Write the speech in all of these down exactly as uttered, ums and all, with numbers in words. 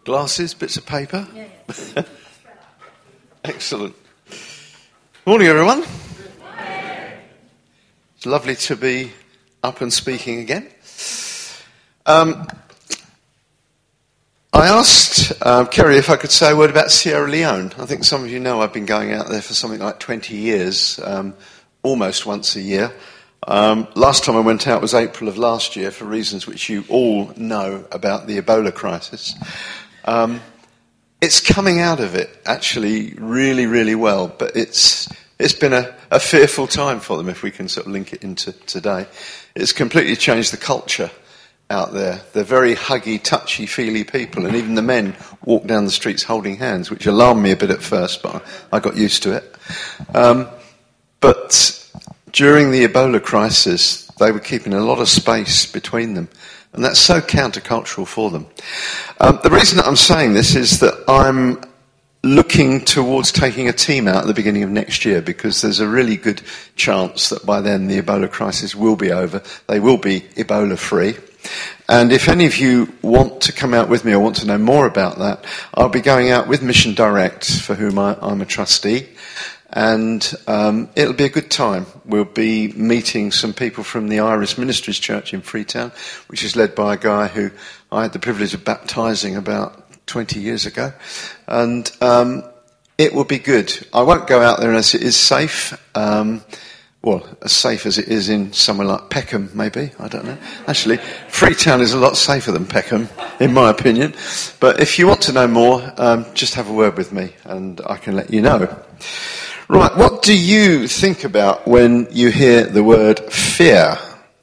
Glasses, bits of paper. Yeah, yeah. Excellent. Morning, everyone. It's lovely to be up and speaking again. Um, I asked uh, Kerry if I could say a word about Sierra Leone. I think some of you know I've been going out there for something like twenty years, um, almost once a year. Um, last time I went out was April of last year for reasons which you all know about the Ebola crisis. Um, it's coming out of it, actually, really, really well, but it's it's been a, a fearful time for them, if we can sort of link it into today. It's completely changed the culture out there. They're very huggy, touchy-feely people, and even the men walk down the streets holding hands, which alarmed me a bit at first, but I got used to it. Um, but during the Ebola crisis, they were keeping a lot of space between them, and that's so countercultural for them. Um, the reason that I'm saying this is that I'm looking towards taking a team out at the beginning of next year, because there's a really good chance that by then the Ebola crisis will be over. They will be Ebola-free. And if any of you want to come out with me or want to know more about that, I'll be going out with Mission Direct, for whom I, I'm a trustee. And um, it'll be a good time. We'll be meeting some people from the Iris Ministries Church in Freetown, which is led by a guy who I had the privilege of baptising about twenty years ago. And um, it will be good. I won't go out there unless it is safe. Um, well, as safe as it is in somewhere like Peckham, maybe. I don't know. Actually, Freetown is a lot safer than Peckham, in my opinion. But if you want to know more, um, just have a word with me and I can let you know. Right, what do you think about when you hear the word fear?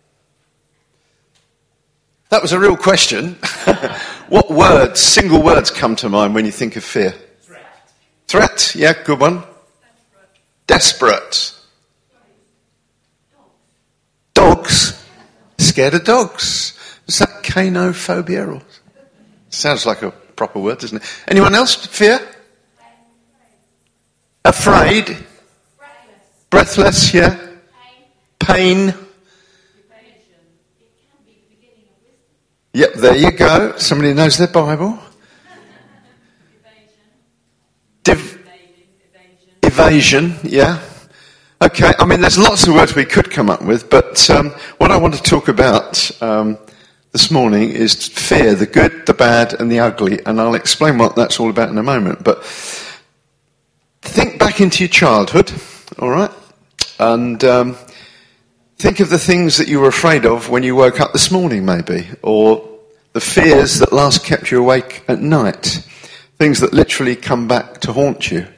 That was a real question. What words, single words, come to mind when you think of fear? Threat. Threat, yeah, good one. Desperate. Desperate. Dogs. Scared of dogs. Is that canophobia? Or... Sounds like a proper word, doesn't it? Anyone else? Fear? Afraid. Breathless. Breathless, yeah. Pain. Pain. Yep, there you go. Somebody knows their Bible. Div- evasion, yeah. Okay, I mean, there's lots of words we could come up with, but um, what I want to talk about um, this morning is fear, the good, the bad, and the ugly, and I'll explain what that's all about in a moment. But think back into your childhood, all right, and um, think of the things that you were afraid of when you woke up this morning, maybe, or the fears that last kept you awake at night, things that literally come back to haunt you.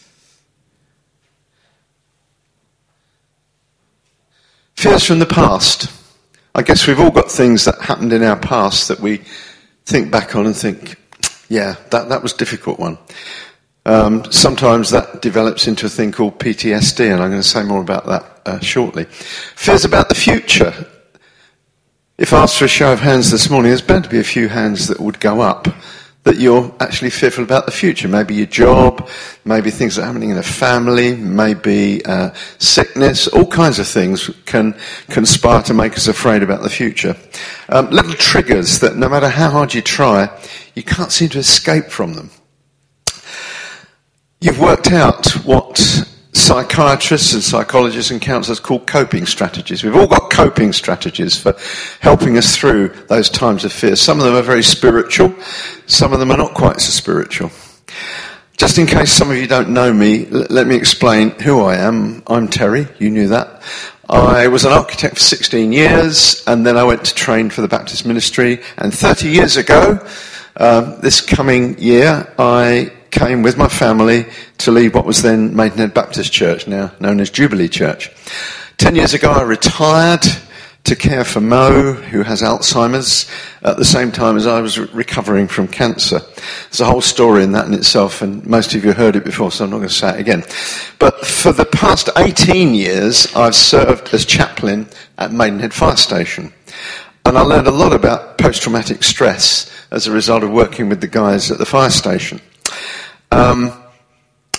Fears from the past. I guess we've all got things that happened in our past that we think back on and think, yeah, that, that was a difficult one. Um, sometimes that develops into a thing called P T S D, and I'm going to say more about that uh, shortly. Fears about the future. If asked for a show of hands this morning, there's bound to be a few hands that would go up, that you're actually fearful about the future. Maybe your job, maybe things that are happening in a family, maybe uh, sickness, all kinds of things can conspire to make us afraid about the future. Um, little triggers that no matter how hard you try, you can't seem to escape from them. You've worked out what psychiatrists and psychologists and counsellors call coping strategies. We've all got coping strategies for helping us through those times of fear. Some of them are very spiritual, some of them are not quite so spiritual. Just in case some of you don't know me, l- let me explain who I am. I'm Terry, you knew that. I was an architect for sixteen years, and then I went to train for the Baptist ministry, and thirty years ago, um, this coming year, I came with my family to lead what was then Maidenhead Baptist Church, now known as Jubilee Church. Ten years ago I retired to care for Mo, who has Alzheimer's, at the same time as I was re- recovering from cancer. There's a whole story in that in itself, and most of you heard it before, so I'm not going to say it again. But for the past eighteen years, I've served as chaplain at Maidenhead Fire Station. And I learned a lot about post-traumatic stress as a result of working with the guys at the fire station. Um,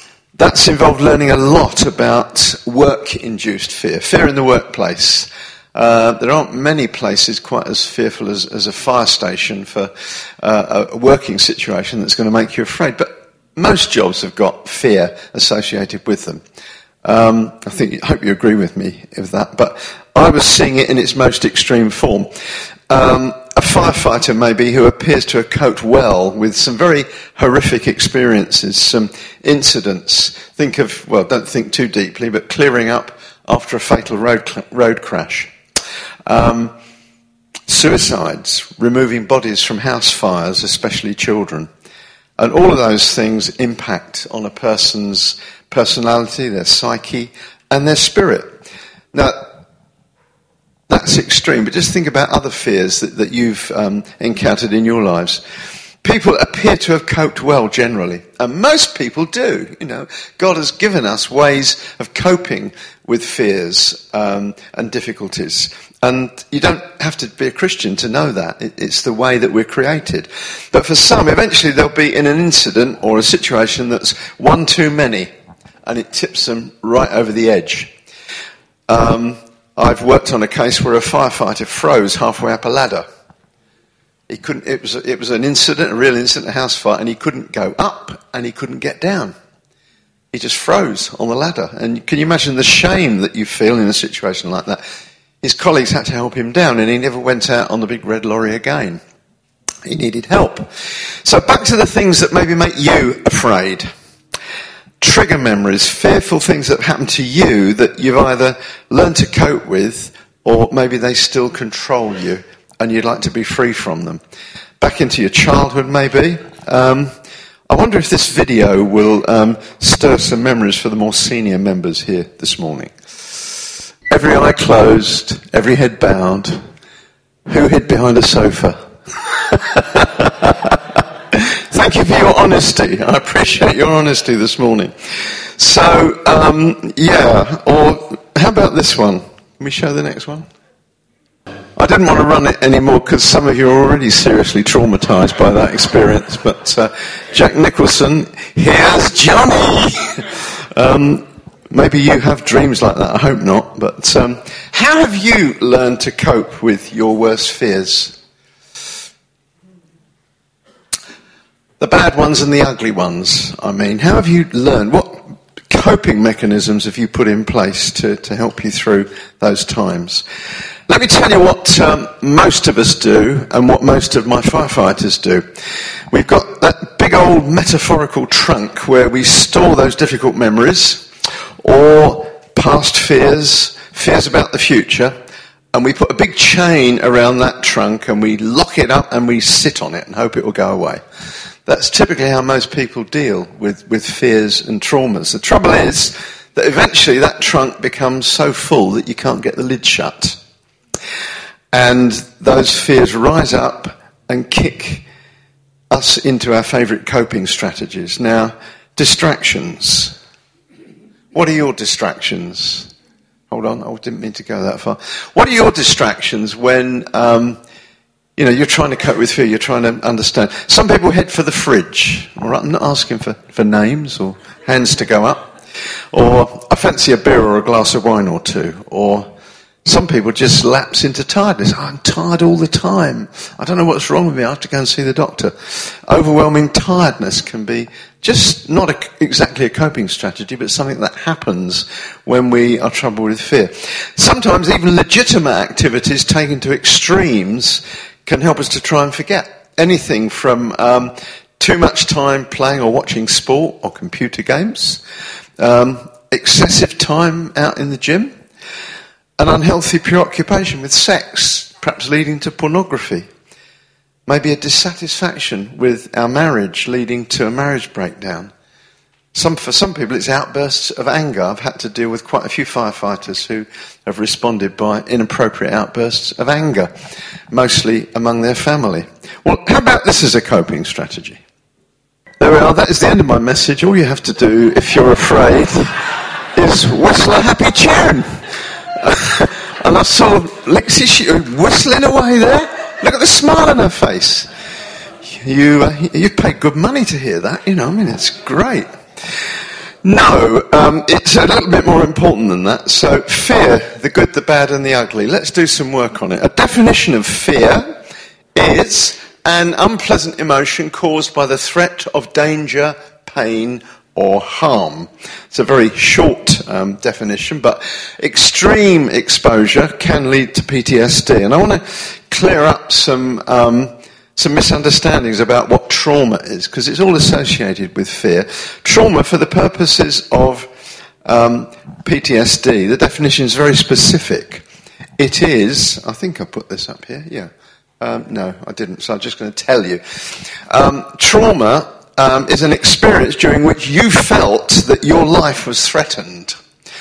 that's involved learning a lot about work-induced fear, fear in the workplace. Uh, there aren't many places quite as fearful as, as a fire station for uh, a working situation that's going to make you afraid. But most jobs have got fear associated with them. Um, I think, I hope you agree with me with that. But I was seeing it in its most extreme form. Um, a firefighter, maybe, who appears to have coped well with some very horrific experiences, some incidents. Think of, well, don't think too deeply, but clearing up after a fatal road cl- road crash. Um, suicides, removing bodies from house fires, especially children. And all of those things impact on a person's personality, their psyche, and their spirit. Now, that's extreme, but just think about other fears that, that you've um, encountered in your lives. People appear to have coped well generally, and most people do. You know, God has given us ways of coping with fears um, and difficulties, and you don't have to be a Christian to know that. It, it's the way that we're created. But for some, eventually they'll be in an incident or a situation that's one too many, and it tips them right over the edge. Um, I've worked on a case where a firefighter froze halfway up a ladder. He couldn't. It was it was an incident, a real incident, a house fire, and he couldn't go up and he couldn't get down. He just froze on the ladder. And can you imagine the shame that you feel in a situation like that? His colleagues had to help him down, and he never went out on the big red lorry again. He needed help. So back to the things that maybe make you afraid. Trigger memories, fearful things that happen to you that you've either learned to cope with, or maybe they still control you and you'd like to be free from them. Back into your childhood, maybe. Um, I wonder if this video will um, stir some memories for the more senior members here this morning. Every eye closed, every head bowed. Who hid behind a sofa? Thank you for your honesty. I appreciate your honesty this morning. So, um, yeah, or how about this one? Can we show the next one? I didn't want to run it anymore because some of you are already seriously traumatised by that experience. But uh, Jack Nicholson, here's Johnny. um, maybe you have dreams like that. I hope not. But um, how have you learned to cope with your worst fears? The bad ones and the ugly ones, I mean. How have you learned? What coping mechanisms have you put in place to, to help you through those times? Let me tell you what um, most of us do and what most of my firefighters do. We've got that big old metaphorical trunk where we store those difficult memories or past fears, fears about the future, and we put a big chain around that trunk and we lock it up and we sit on it and hope it will go away. That's typically how most people deal with, with fears and traumas. The trouble is that eventually that trunk becomes so full that you can't get the lid shut. And those fears rise up and kick us into our favourite coping strategies. Now, distractions. What are your distractions? Hold on, I didn't mean to go that far. What are your distractions when... Um, You know, you're trying to cope with fear, you're trying to understand. Some people head for the fridge. All right, I'm not asking for, for names or hands to go up. Or I fancy a beer or a glass of wine or two. Or some people just lapse into tiredness. Oh, I'm tired all the time. I don't know what's wrong with me. I have to go and see the doctor. Overwhelming tiredness can be just not a, exactly a coping strategy, but something that happens when we are troubled with fear. Sometimes even legitimate activities taken to extremes can help us to try and forget anything from um, too much time playing or watching sport or computer games, um, excessive time out in the gym, an unhealthy preoccupation with sex, perhaps leading to pornography, maybe a dissatisfaction with our marriage leading to a marriage breakdown. Some, for some people, it's outbursts of anger. I've had to deal with quite a few firefighters who have responded by inappropriate outbursts of anger, mostly among their family. Well, how about this as a coping strategy? There we are. That is the end of my message. All you have to do, if you're afraid, is whistle a happy tune. And I saw Lexi whistling away there. Look at the smile on her face. You, uh, you paid good money to hear that, you know, I mean, it's great. No, um, it's a little bit more important than that. So fear, the good, the bad and the ugly. Let's do some work on it. A definition of fear is an unpleasant emotion caused by the threat of danger, pain or harm. It's a very short um, definition, but extreme exposure can lead to P T S D. And I want to clear up some um, some misunderstandings about what trauma is, because it's all associated with fear. Trauma, for the purposes of um, P T S D, the definition is very specific. It is, I think I put this up here, yeah. Um, no, I didn't, so I'm just going to tell you. Um, trauma um, is an experience during which you felt that your life was threatened,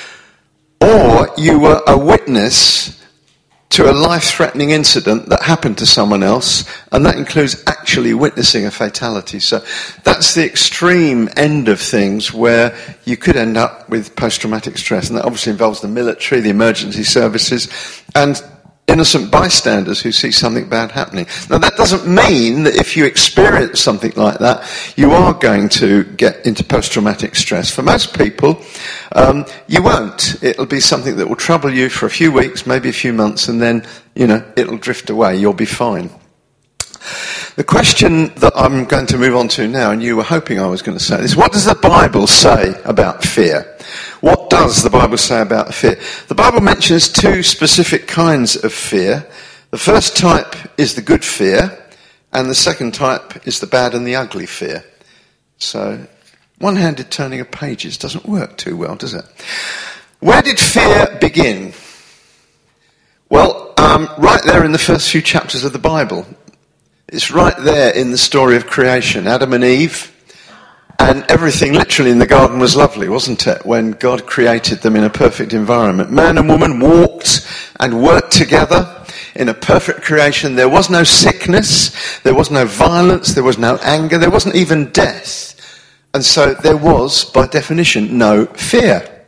or you were a witness to a life-threatening incident that happened to someone else, and that includes actually witnessing a fatality. So that's the extreme end of things where you could end up with post-traumatic stress, and that obviously involves the military, the emergency services, and innocent bystanders who see something bad happening. Now, that doesn't mean that if you experience something like that, you are going to get into post-traumatic stress. For most people, um, you won't. It'll be something that will trouble you for a few weeks, maybe a few months, and then, you know, it'll drift away. You'll be fine. The question that I'm going to move on to now, and you were hoping I was going to say this, what does the Bible say about fear? What does the Bible say about fear? The Bible mentions two specific kinds of fear. The first type is the good fear, and the second type is the bad and the ugly fear. So, one-handed turning of pages doesn't work too well, does it? Where did fear begin? Well, um, right there in the first few chapters of the Bible. It's right there in the story of creation. Adam and Eve, and everything literally in the garden was lovely, wasn't it? When God created them in a perfect environment. Man and woman walked and worked together in a perfect creation. There was no sickness, there was no violence, there was no anger, there wasn't even death. And so there was, by definition, no fear.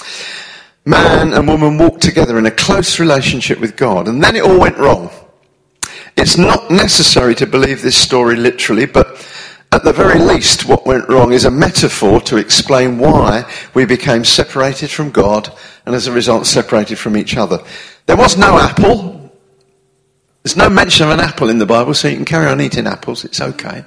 Man and woman walked together in a close relationship with God, and then it all went wrong. It's not necessary to believe this story literally, but at the very least, what went wrong is a metaphor to explain why we became separated from God and as a result separated from each other. There was no apple. There's no mention of an apple in the Bible, so you can carry on eating apples. It's okay.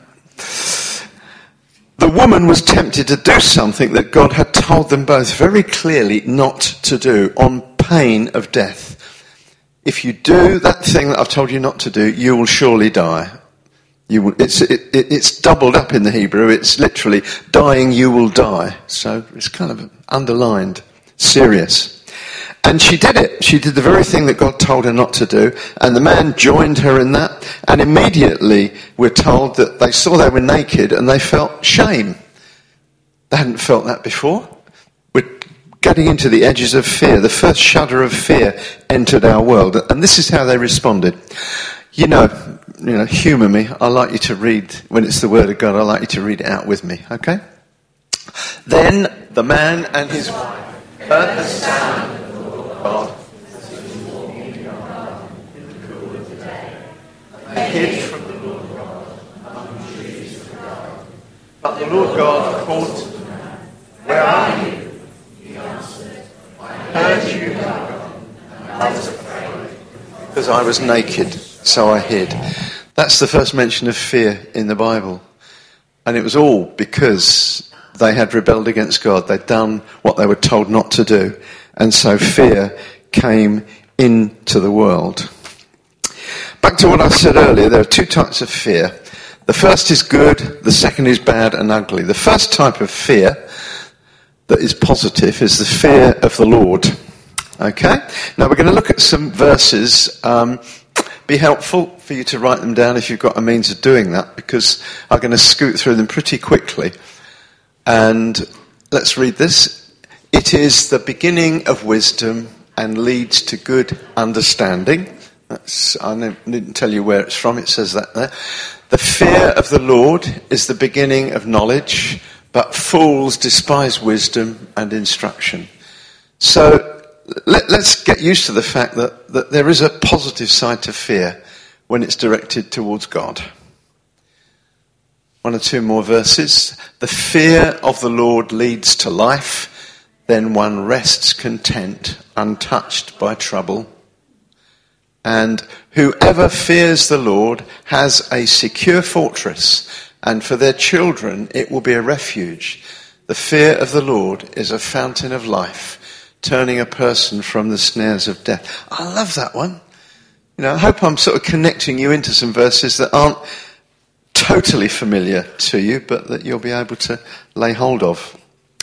The woman was tempted to do something that God had told them both very clearly not to do, on pain of death. If you do that thing that I've told you not to do, you will surely die. You will, it's, it, it, it's doubled up in the Hebrew. It's literally dying, you will die. So it's kind of underlined, serious. And she did it. She did the very thing that God told her not to do. And the man joined her in that. And immediately we're told that they saw they were naked and they felt shame. They hadn't felt that before. We're getting into the edges of fear. The first shudder of fear entered our world. And this is how they responded. You know, you know, humour me. I like you to read, when it's the Word of God, I like you to read it out with me, okay? Then the man and his wife heard the sound of the Lord God in the cool of the day. They hid from the Lord God among the trees of the garden. But the Lord God called to the man, "Where are you?" He answered, "I heard you in the garden, and I was afraid, because I was naked, so I hid." That's the first mention of fear in the Bible. And it was all because they had rebelled against God. They'd done what they were told not to do. And so fear came into the world. Back to what I said earlier, there are two types of fear. The first is good, the second is bad and ugly. The first type of fear that is positive is the fear of the Lord. Okay? Now we're going to look at some verses. Um, be helpful for you to write them down if you've got a means of doing that, because I'm going to scoot through them pretty quickly. And let's read this. It is the beginning of wisdom and leads to good understanding. That's, I didn't tell you where it's from, it says that there. The fear of the Lord is the beginning of knowledge, but fools despise wisdom and instruction. So let, let's get used to the fact that, that there is a positive side to fear when it's directed towards God. one or two more verses. The fear of the Lord leads to life, then one rests content, untouched by trouble. And whoever fears the Lord has a secure fortress, and for their children it will be a refuge. The fear of the Lord is a fountain of life, turning a person from the snares of death. I love that one. You know, I hope I'm sort of connecting you into some verses that aren't totally familiar to you, but that you'll be able to lay hold of.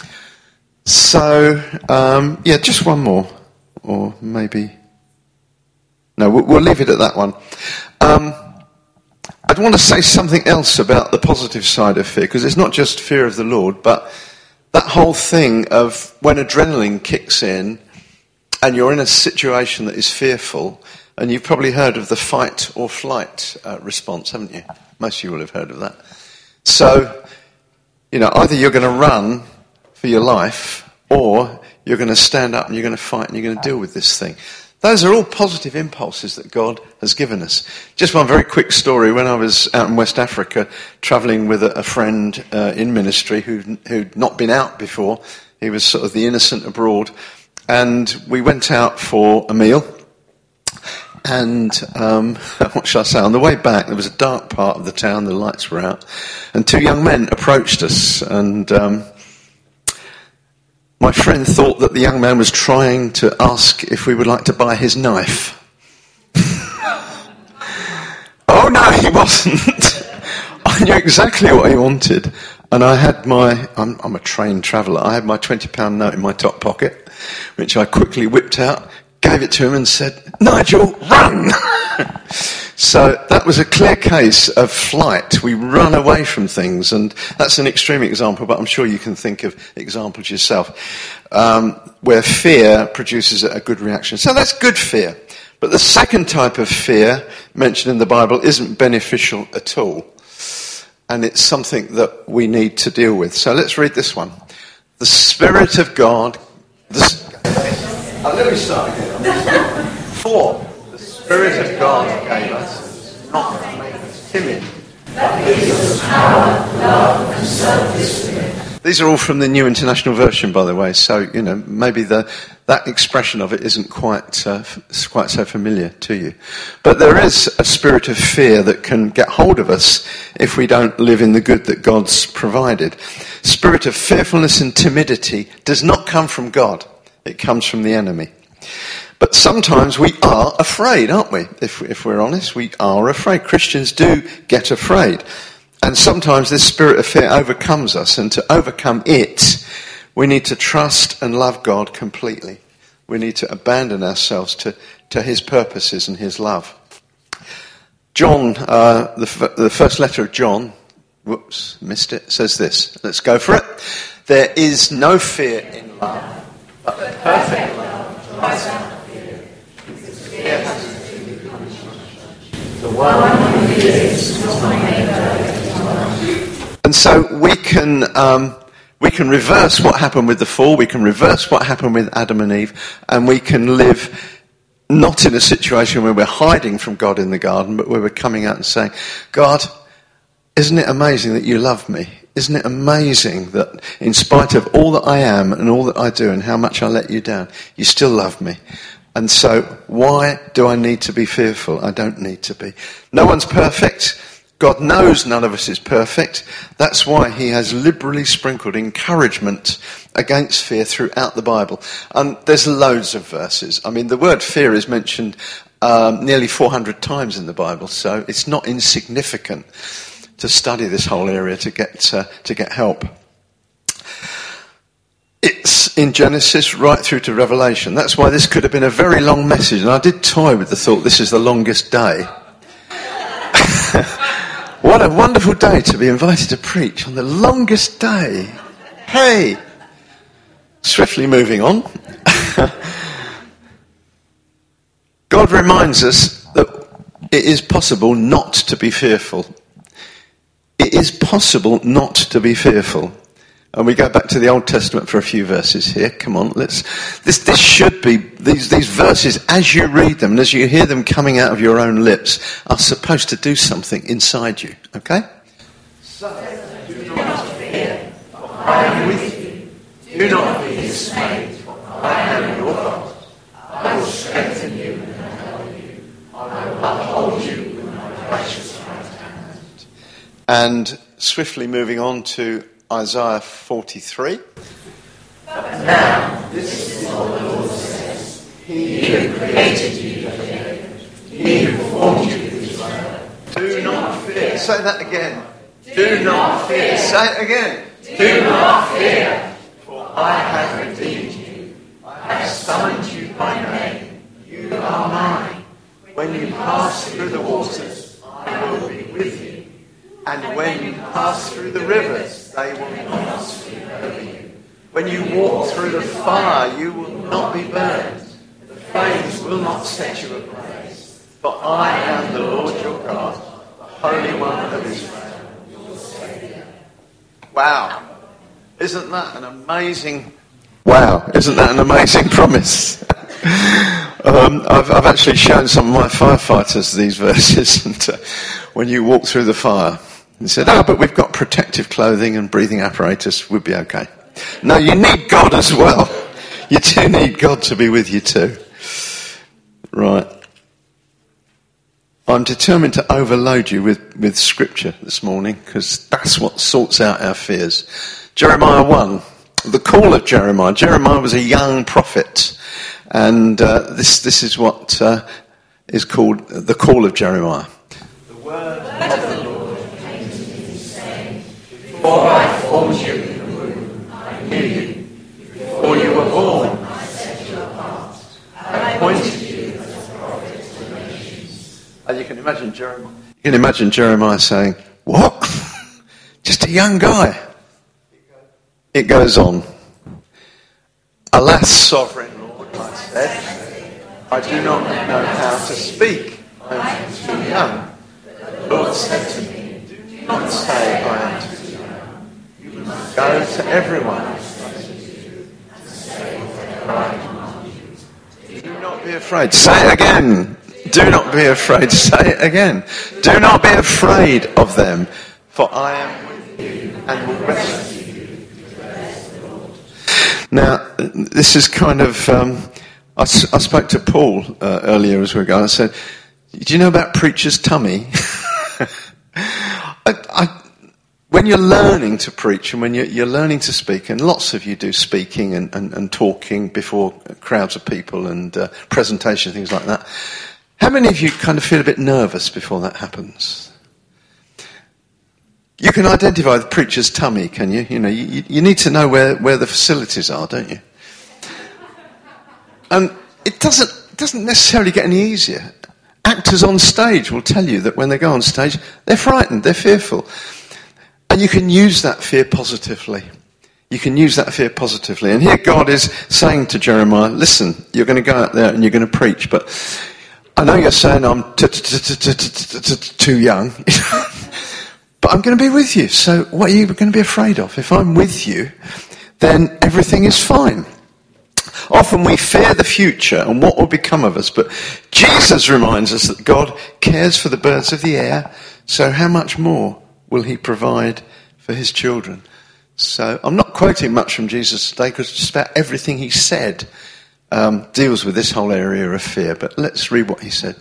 So, um, yeah, just one more, or maybe... No, we'll, we'll leave it at that one. Um, I'd want to say something else about the positive side of fear, because it's not just fear of the Lord, but that whole thing of when adrenaline kicks in and you're in a situation that is fearful, and you've probably heard of the fight or flight uh, response, haven't you? Most of you will have heard of that. So, you know, either you're going to run for your life, or you're going to stand up and you're going to fight and you're going to deal with this thing. Those are all positive impulses that God has given us. Just one very quick story. When I was out in West Africa, travelling with a, a friend uh, in ministry who'd, who'd not been out before, he was sort of the innocent abroad, and we went out for a meal. And um, what shall I say? On the way back, there was a dark part of the town. The lights were out, and two young men approached us, and um, my friend thought that the young man was trying to ask if we would like to buy his knife. Oh no, he wasn't. I knew exactly what he wanted. And I had my, I'm, I'm a trained traveller, I had my twenty pound note in my top pocket, which I quickly whipped out, gave it to him and said, "Nigel, run!" So that was a clear case of flight. We run away from things, and that's an extreme example, but I'm sure you can think of examples yourself, um, where fear produces a good reaction. So that's good fear. But the second type of fear mentioned in the Bible isn't beneficial at all, and it's something that we need to deal with. So let's read this one. The Spirit of God... The, oh, let me start again. Four. The Spirit of God gave us, not to make us timid, but gives us power, love, and self-discipline. These are all from the New International Version, by the way, so, you know, maybe the, that expression of it isn't quite, uh, quite so familiar to you. But there is a spirit of fear that can get hold of us if we don't live in the good that God's provided. Spirit of fearfulness and timidity does not come from God. It comes from the enemy. But sometimes we are afraid, aren't we? If, if we're honest, we are afraid. Christians do get afraid. And sometimes this spirit of fear overcomes us. And to overcome it, we need to trust and love God completely. We need to abandon ourselves to, to his purposes and his love. John, uh, the, the first letter of John, whoops, missed it, says this. Let's go for it. There is no fear in love, but perfect love drives out. And so we can um, we can reverse what happened with the fall, we can reverse what happened with Adam and Eve, and we can live not in a situation where we're hiding from God in the garden, but where we're coming out and saying, God, isn't it amazing that you love me? Isn't it amazing that in spite of all that I am and all that I do and how much I let you down, you still love me? And so, why do I need to be fearful? I don't need to be. No one's perfect. God knows none of us is perfect. That's why he has liberally sprinkled encouragement against fear throughout the Bible. And there's loads of verses. I mean, the word fear is mentioned um, nearly four hundred times in the Bible, so it's not insignificant to study this whole area to get uh, to get help. It's in Genesis right through to Revelation. That's why this could have been a very long message. And I did toy with the thought this is the longest day. What a wonderful day to be invited to preach on the longest day. Hey! Swiftly moving on. God reminds us that it is possible not to be fearful. It is possible not to be fearful. And we go back to the Old Testament for a few verses here. Come on, let's. This this should be these these verses as you read them and as you hear them coming out of your own lips are supposed to do something inside you. Okay. So So, do not fear, for I am with you. Do not be dismayed, for I am your God. I will strengthen you and help you. I will uphold you with my precious right hand. And swiftly moving on to Isaiah forty-three. But now, this is what the Lord says. He who created you, Jacob, he who formed you, Israel. Do not fear. Say that again. Do not fear. Say it again. Do not fear, for I have redeemed you. I have summoned you by name. You are mine. When you pass through the waters, I will be with you. And when you pass through the rivers, they will not sweep over you. When you walk through the fire, you will not be burned. The flames will not set you ablaze. For I am the Lord your God, the Holy One of Israel, your Saviour. Wow. Isn't that an amazing... Wow. Isn't that an amazing promise? um, I've, I've actually shown some of my firefighters these verses. And uh, when you walk through the fire, and said, oh, but we've got protective clothing and breathing apparatus, we'll be okay. No, you need God as well. You do need God to be with you too. Right. I'm determined to overload you with, with scripture this morning, because that's what sorts out our fears. Jeremiah one, the call of Jeremiah. Jeremiah was a young prophet, and uh, this this is what uh, is called the call of Jeremiah. The word of the Lord came to me, saying, before I formed you in the womb, I knew you. Before you were born, I set you apart. I appointed you as a prophet to the nations. And you can imagine Jeremiah. You can imagine Jeremiah saying, "What? Just a young guy." It goes on. Alas, sovereign Lord, I said, I do not know how to speak. I am too young. The Lord said to me, do not say I am too young. You must go to everyone. Do not be afraid. Say it again. Do not be afraid. Say it again. Do not be afraid of them, for I am with you and will rescue you. Now, this is kind of, um, I, I spoke to Paul uh, earlier as we were going. I said, do you know about preacher's tummy? I, I, when you're learning to preach and when you're, you're learning to speak, and lots of you do speaking and, and, and talking before crowds of people and uh, presentation, things like that, how many of you kind of feel a bit nervous before that happens? You can identify the preacher's tummy, can you? You know, you, you need to know where, where the facilities are, don't you? And it doesn't it doesn't necessarily get any easier. Actors on stage will tell you that when they go on stage, they're frightened, they're fearful. And you can use that fear positively. You can use that fear positively. And here God is saying to Jeremiah, listen, you're going to go out there and you're going to preach, but I know you're saying I'm too young. But I'm going to be with you. So what are you going to be afraid of? If I'm with you, then everything is fine. Often we fear the future and what will become of us. But Jesus reminds us that God cares for the birds of the air. So how much more will he provide for his children? So I'm not quoting much from Jesus today, because just about everything he said um, deals with this whole area of fear. But let's read what he said.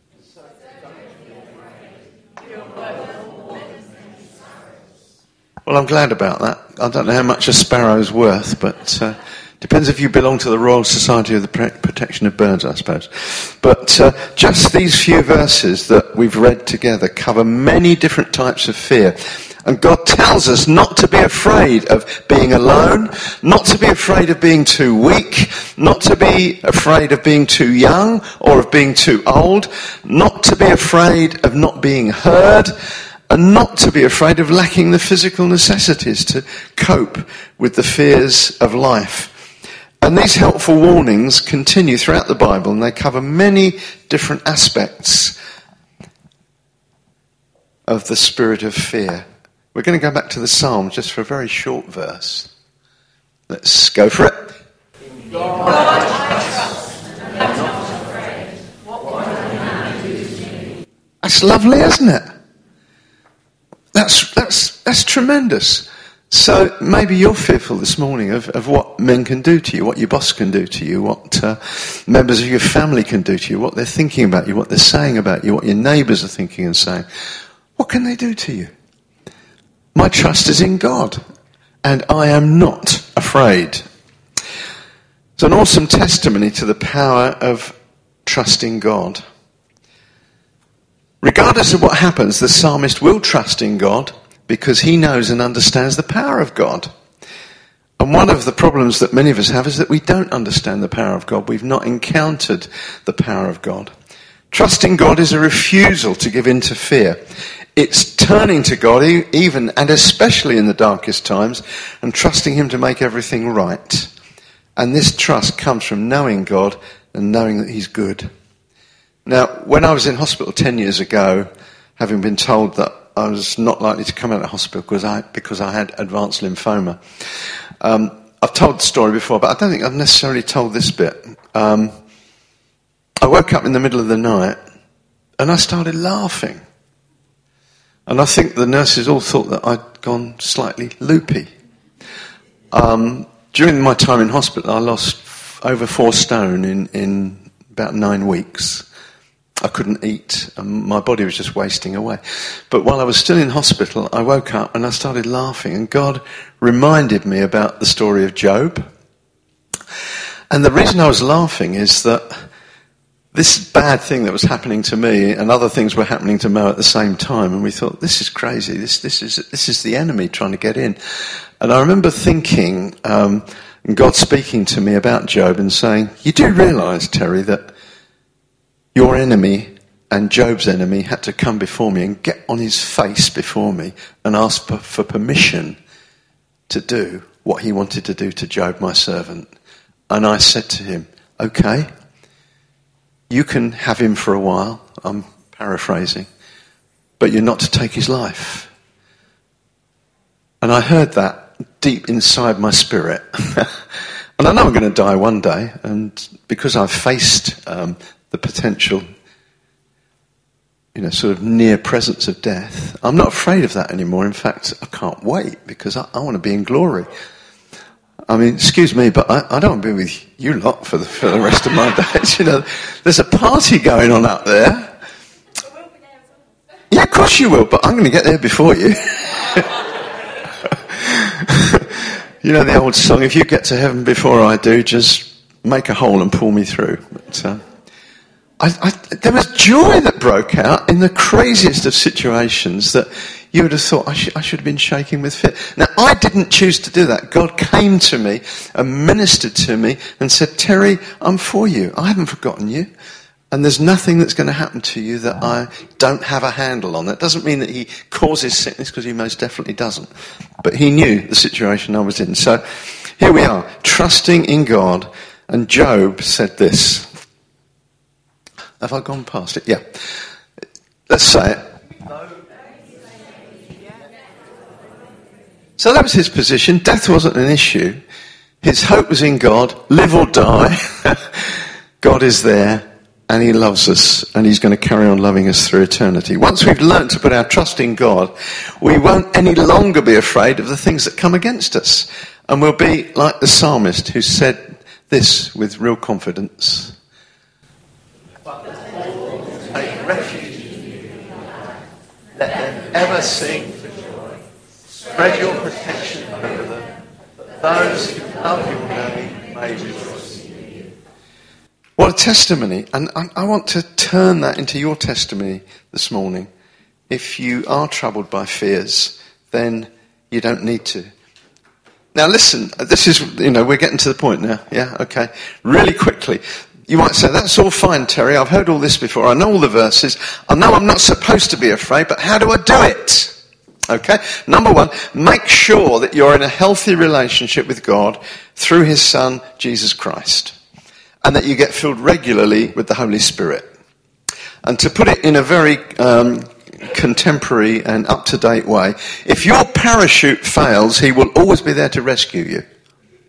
Well, I'm glad about that. I don't know how much a sparrow's worth, but uh, depends if you belong to the Royal Society of the Protection of Birds, I suppose. But uh, just these few verses that we've read together cover many different types of fear. And God tells us not to be afraid of being alone, not to be afraid of being too weak, not to be afraid of being too young or of being too old, not to be afraid of not being heard, and not to be afraid of lacking the physical necessities to cope with the fears of life. And these helpful warnings continue throughout the Bible, and they cover many different aspects of the spirit of fear. We're going to go back to the Psalms just for a very short verse. Let's go for it. In God I trust, and I'm not afraid. What can man do to me? That's lovely, isn't it? That's, that's, that's tremendous. So maybe you're fearful this morning of, of what men can do to you, what your boss can do to you, what uh, members of your family can do to you, what they're thinking about you, what they're saying about you, what your neighbours are thinking and saying. What can they do to you? My trust is in God, and I am not afraid. It's an awesome testimony to the power of trusting God. Regardless of what happens, the psalmist will trust in God because he knows and understands the power of God. And one of the problems that many of us have is that we don't understand the power of God. We've not encountered the power of God. Trusting God is a refusal to give in to fear. It's turning to God, even and especially in the darkest times, and trusting him to make everything right. And this trust comes from knowing God and knowing that he's good. Now, when I was in hospital ten years ago, having been told that I was not likely to come out of hospital because I, because I had advanced lymphoma, um, I've told the story before, but I don't think I've necessarily told this bit. Um, I woke up in the middle of the night and I started laughing. And I think the nurses all thought that I'd gone slightly loopy. Um, during my time in hospital, I lost over four stone in, in about nine weeks. I couldn't eat, and my body was just wasting away. But while I was still in hospital, I woke up and I started laughing, and God reminded me about the story of Job. And the reason I was laughing is that this bad thing that was happening to me and other things were happening to Mo at the same time, and we thought, this is crazy, this this is this is the enemy trying to get in. And I remember thinking, um, and God speaking to me about Job and saying, you do realise, Terry, that your enemy and Job's enemy had to come before me and get on his face before me and ask for, for permission to do what he wanted to do to Job, my servant. And I said to him, okay, you can have him for a while, I'm paraphrasing, but you're not to take his life. And I heard that deep inside my spirit. And I know I'm going to die one day, and because I've faced um, the potential, you know, sort of near presence of death, I'm not afraid of that anymore. In fact, I can't wait because I, I want to be in glory. I mean, excuse me, but I, I don't want to be with you lot for the, for the rest of my days. You know, there's a party going on up there. Yeah, of course you will, but I'm going to get there before you. You know the old song, if you get to heaven before I do, just make a hole and pull me through. But, uh, I, I, there was joy that broke out in the craziest of situations that you would have thought I, sh- I should have been shaking with fear. Now, I didn't choose to do that. God came to me and ministered to me and said, Terry, I'm for you. I haven't forgotten you. And there's nothing that's going to happen to you that I don't have a handle on. That doesn't mean that he causes sickness, because he most definitely doesn't. But he knew the situation I was in. So here we are, trusting in God. And Job said this. Have I gone past it? Yeah. Let's say it. So that was his position. Death wasn't an issue. His hope was in God. Live or die. God is there. And he loves us, and he's going to carry on loving us through eternity. Once we've learnt to put our trust in God, we won't any longer be afraid of the things that come against us. And we'll be like the psalmist who said this with real confidence. Take refuge in you. Let them ever sing for joy. Spread your protection over them, that those who love your name may rejoice. What a testimony. And I, I want to turn that into your testimony this morning. If you are troubled by fears, then you don't need to. Now listen, this is, you know, we're getting to the point now. Yeah, okay. Really quickly. You might say, that's all fine, Terry. I've heard all this before. I know all the verses. I know I'm not supposed to be afraid, but how do I do it? Okay. Number one, make sure that you're in a healthy relationship with God through his Son, Jesus Christ. And that you get filled regularly with the Holy Spirit. And to put it in a very um, contemporary and up-to-date way, if your parachute fails, he will always be there to rescue you.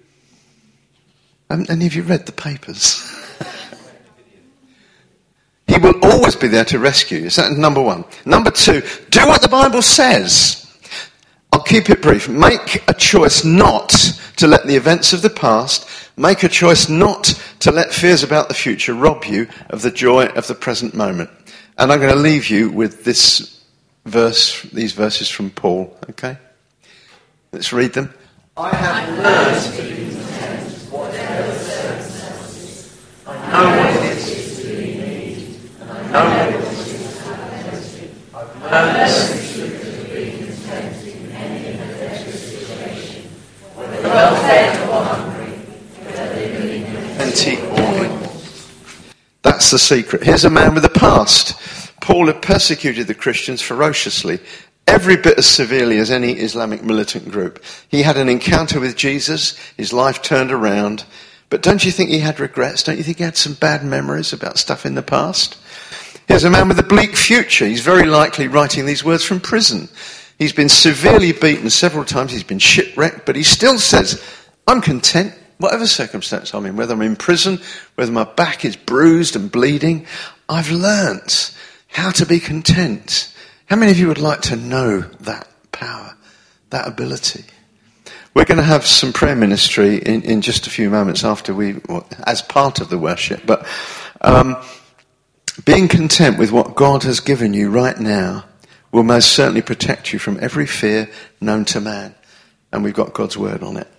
Haven't any of you read the papers? He He will always be there to rescue you. So that's number one. Number two, do what the Bible says. I'll keep it brief. Make a choice not to let the events of the past, make a choice not to let fears about the future rob you of the joy of the present moment. And I'm going to leave you with this verse, these verses from Paul, okay? Let's read them. I have learned to be content, whatever the circumstances. I know what it is to be in need, and I know what it is to have plenty. I've learned the secret of being content in any and every situation, whether well fed or hungry, whether living in plenty or in want. That's the secret. Here's a man with a past. Paul had persecuted the Christians ferociously, every bit as severely as any Islamic militant group. He had an encounter with Jesus, his life turned around, but don't you think he had regrets? Don't you think he had some bad memories about stuff in the past? Here's a man with a bleak future. He's very likely writing these words from prison. He's been severely beaten several times, he's been shipwrecked, but he still says, I'm content, whatever circumstance I'm in, whether I'm in prison, whether my back is bruised and bleeding, I've learnt how to be content. How many of you would like to know that power, that ability? We're going to have some prayer ministry in, in just a few moments after we, well, as part of the worship. But um, being content with what God has given you right now will most certainly protect you from every fear known to man. And we've got God's word on it.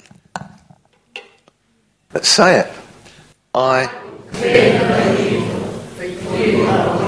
Let's say it. I fear no evil, for you are